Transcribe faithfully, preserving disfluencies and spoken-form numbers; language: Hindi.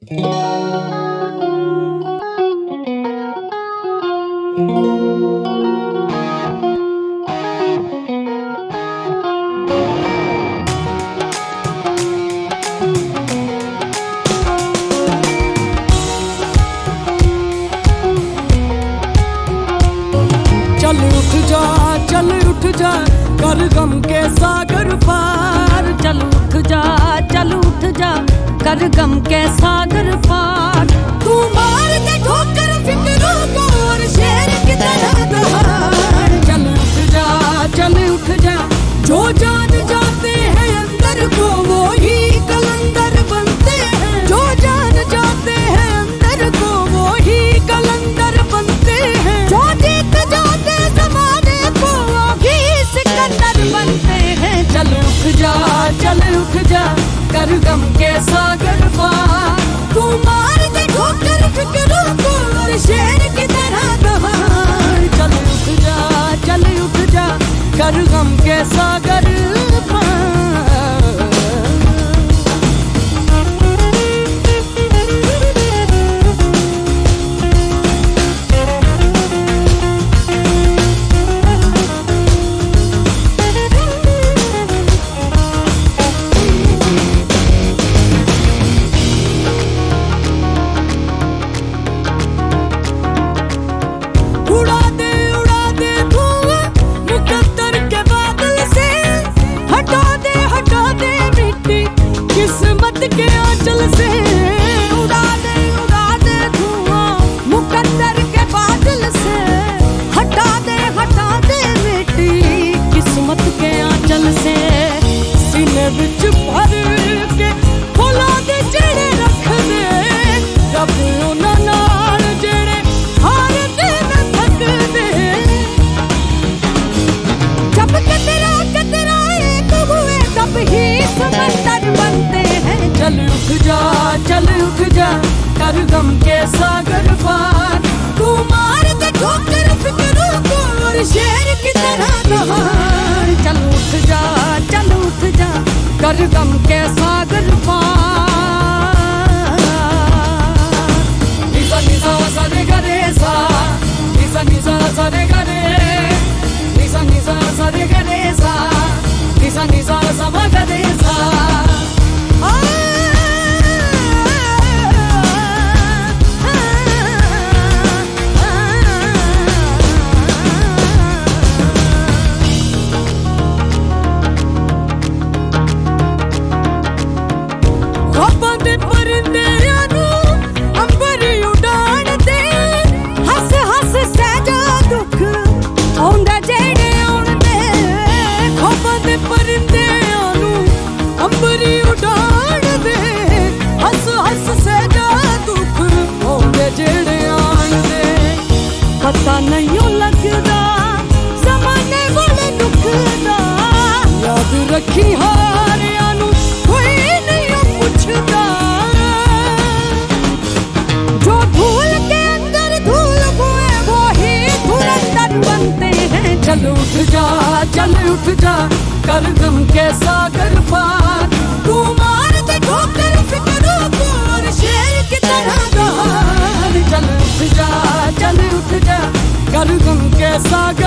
चल उठ जा, चल उठ जा, कर गम के सागर पार। चल उठ जा, चल उठ जा, कर गम के सागर पार। तू मार दे ठोकर फिक्रों को और शेर की तरह दहाड़। चल उठ जा, चल उठ जा, जो जान जाते हैं अंदर को वो ही कलंदर बनते हैं। जो जान जाते हैं अंदर को वो ही कलंदर बनते हैं। जो जीत जाते जमाने को वो भी सिकंदर बनते हैं। चल उठ जा, चल उठ जा, कर गम के सागर पार। तू मार दे ठोकर फिक्रों को और शेर की तरह दहाड़। चल उठ जा, चल उठ जा, कर गम के सागर पार। उड़ा दे उड़ा दे धुआं मुकद्दर के बादल से। हटा दे हटा दे मिट्टी किस्मत के आंचल से। उड़ा दे उड़ा दे धुआं मुकद्दर के बादल से। हटा दे हटा दे मिट्टी किस्मत के आंचल से। सीने विच भर के फुला दे जेड़े रख दे। रब उन्हां नाल जेड़े हार दे न थक दे। जब कतरा कतरा एक हुए तब ही समंदर बनते हैं। चल उठ जा, चल उठ जा, कर गम के सागर पार। तू मार दे ठोकर फिक्रों को और शेर की तरह दहाड़। चल उठ जा, चल उठ जा, कर गम के सागर पार। निसा निसा सा रे गा रे सा, निसा निसा सा रे गा रे, निसा निसा सा रे गा रे सा, निसा निसा सा मा गा रे सा। आ, ख्वाबां दे परिंदिਆਂ ਨੂੰ ਅੰਬਰ ਉਡਾਣ ਦੇ। हस हस सहजा दुख आउंदा जेड़े आउंदे। ख्वाबाਂ ਦੇ परिंदिਆਂ ਨੂੰ ਅੰਬਰ ਉਡਾਣ ਦੇ। ਹੱਸ ਹੱਸ ਸਹਿਜਾ ਦੁੱਖ ਆਉਂਦੇ ਜਿਹੜੇ ਆਣਦੇ। पता नहीं लगदा ज़माने वाले दुख दा। याद रखी हारियां ਨੂੰ कोई नहीं पुछदा। जो धूल के अंदर धूल हुए वो ही धुरंधर बनते हैं। चल उठ जा, चल उठ जा, कर गम के सागर पार। तू मार दे ठोकर फिक्रों को और शेर की तरह दहाड़। चल उठ जा, चल उठ जा, कर गम के सागर